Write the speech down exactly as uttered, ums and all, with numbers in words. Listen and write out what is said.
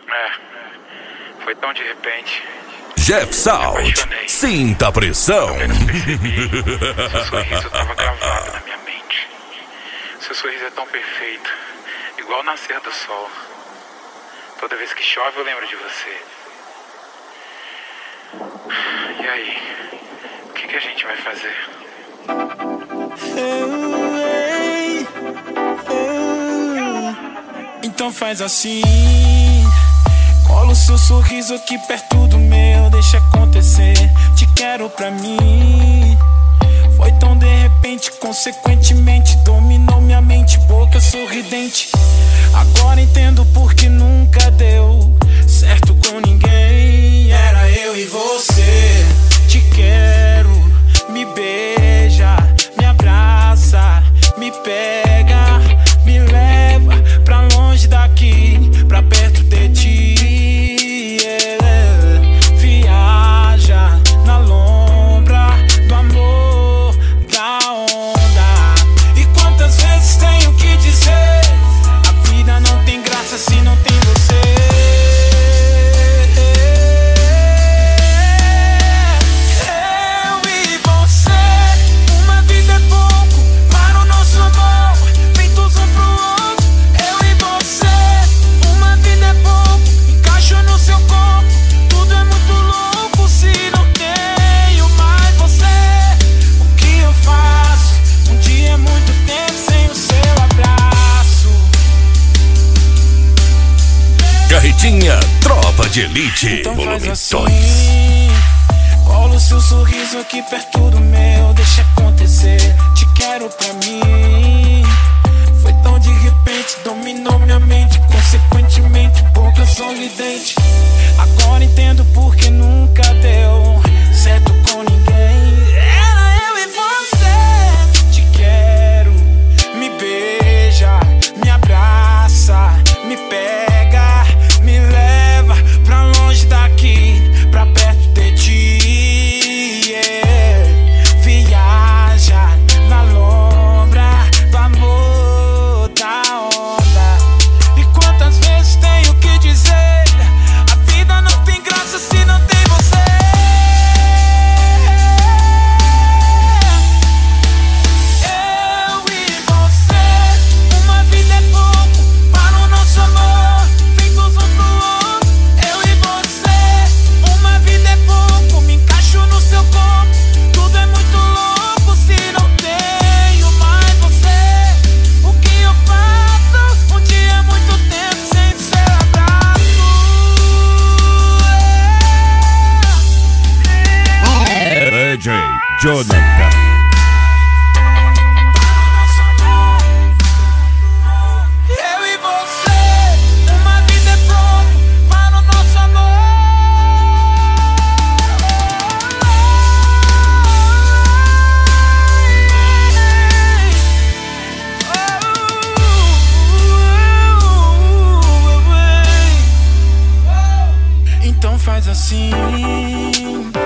É, foi tão de repente. Jeff Salt, sinta a pressão. Seu sorriso estava gravado na minha mente. Seu sorriso é tão perfeito, igual o nascer do sol. Toda vez que chove eu lembro de você. E aí, o que, que a gente vai fazer? Então faz assim, cola o seu sorriso aqui perto do meu, deixa acontecer, te quero pra mim. Foi tão de repente, consequentemente dominou minha mente, boca sorridente. Agora entendo porque nunca deu certo com ninguém. Era eu e você. Te quero, me beija, me abraça, me pega, me leva pra longe daqui, pra perto de ti, yeah. Viaja na lombra do amor, da onda. E quantas vezes tenho que dizer, a vida não tem graça se não tem você. Eu e você, uma vida é pouco para o nosso amor, feitos um pro outro. Eu e você, uma vida é pouco, encaixo no seu corpo, tudo é muito louco se não tenho mais você. O que eu faço? Um dia é muito tempo sem o seu abraço. Carretinha Tropa de Elite, Então faz volume assim, dois. cola o seu sorriso aqui perto do meu, deixa acontecer, te quero pra mim. Foi tão de repente, dominou minha mente, consequentemente boca sorridente. Agora entendo porque nunca deu certo com ninguém. Era eu e você. Te quero, me beija, me abraça, me pega, me leva pra longe daqui, pra perto de ti, yeah. Viaja na lombra do amor, da onda. E quantas vezes tenho que dizer, a vida não tem graça se não tem você. Eu e você, uma vida é pouco para o nosso amor, feitos um pro outro. Eu e você, uma vida é pouco, me encaixo no seu corpo, tudo é muito louco se não tenho mais você. O que eu faço? Um dia é muito tempo sem seu abraço. D J Jonathan. Eu e você, uma vida é pouco para o nosso amor. Então faz assim,